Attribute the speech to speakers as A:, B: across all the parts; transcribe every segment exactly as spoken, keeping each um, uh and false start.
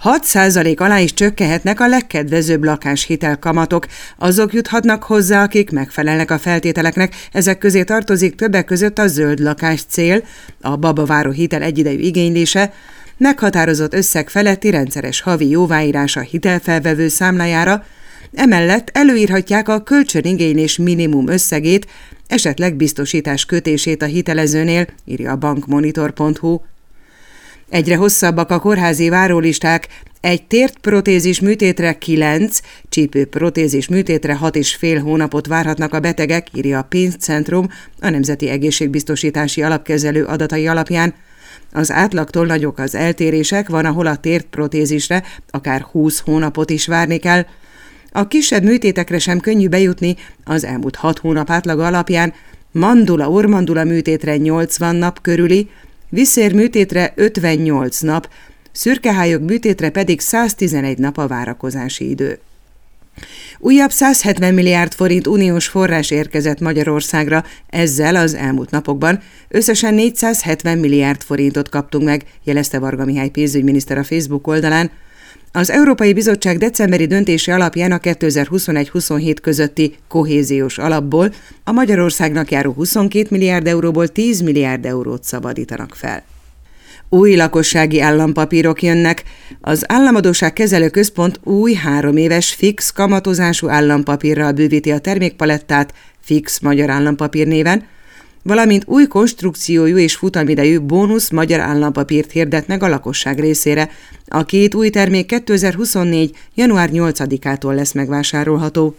A: hat százalék alá is csökkenhetnek a legkedvezőbb lakáshitel kamatok. Azok juthatnak hozzá, akik megfelelnek a feltételeknek. Ezek közé tartozik többek között a zöld lakás cél, a babaváró hitel egyidejű igénylése, meghatározott összeg feletti rendszeres havi jóváírás a hitelfelvevő számlájára, emellett előírhatják a kölcsönigénylés minimum összegét, esetleg biztosítás kötését a hitelezőnél, írja a bankmonitor pont hu. Egyre hosszabbak a kórházi várólisták, egy térprotézis műtétre kilenc, csípőprotézis műtétre hat és fél hónapot várhatnak a betegek, írja a Pénzcentrum a Nemzeti Egészségbiztosítási Alapkezelő adatai alapján. Az átlagtól nagyok az eltérések, van, ahol a térprotézisre akár húsz hónapot is várni kell. A kisebb műtétekre sem könnyű bejutni, az elmúlt hat hónap átlaga alapján mandula-ormandula műtétre nyolcvan nap körüli, viszér műtétre ötvennyolc nap, szürkehályok műtétre pedig száztizenegy nap a várakozási idő. Újabb száz hetven milliárd forint uniós forrás érkezett Magyarországra, ezzel az elmúlt napokban összesen négyszázhetven milliárd forintot kaptunk meg, jelezte Varga Mihály pénzügyminiszter a Facebook oldalán. Az Európai Bizottság decemberi döntése alapján a kétezer-huszonegy-huszonhét közötti kohéziós alapból a Magyarországnak járó huszonkét milliárd euróból tíz milliárd eurót szabadítanak fel. Új lakossági állampapírok jönnek. Az Államadósság Kezelő Központ új három éves fix kamatozású állampapírral bővíti a termékpalettát Fix Magyar Állampapír néven, valamint új konstrukciójú és futamidejű bónusz magyar állampapírt hirdet meg a lakosság részére. A két új termék kétezer-huszonnégy. január nyolcadikától lesz megvásárolható.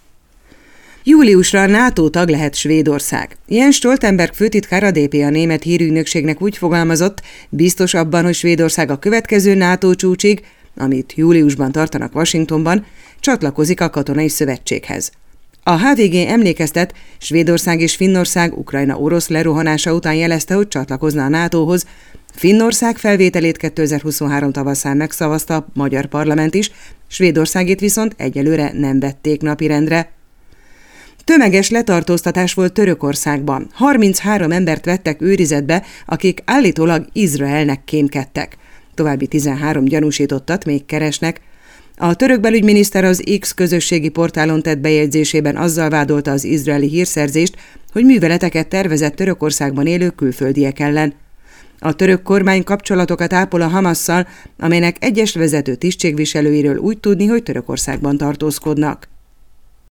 A: Júliusra NATO tag lehet Svédország. Jens Stoltenberg főtitkár, a dé pé, a német hírügynökségnek úgy fogalmazott, biztos abban, hogy Svédország a következő NATO csúcsig, amit júliusban tartanak Washingtonban, csatlakozik a katonai szövetséghez. A há vé gé emlékeztet, Svédország és Finnország Ukrajna orosz lerohanása után jelezte, hogy csatlakozna a nátóhoz. Finnország felvételét kétezer-huszonhárom tavaszán megszavazta a magyar parlament is, Svédországét viszont egyelőre nem vették napirendre. Tömeges letartóztatás volt Törökországban. harminchárom embert vettek őrizetbe, akik állítólag Izraelnek kémkedtek. További tizenhárom gyanúsítottat még keresnek. A török belügyminiszter az X közösségi portálon tett bejegyzésében azzal vádolta az izraeli hírszerzést, hogy műveleteket tervezett Törökországban élő külföldiek ellen. A török kormány kapcsolatokat ápol a Hamasszal, amelynek egyes vezető tisztségviselőiről úgy tudni, hogy Törökországban tartózkodnak.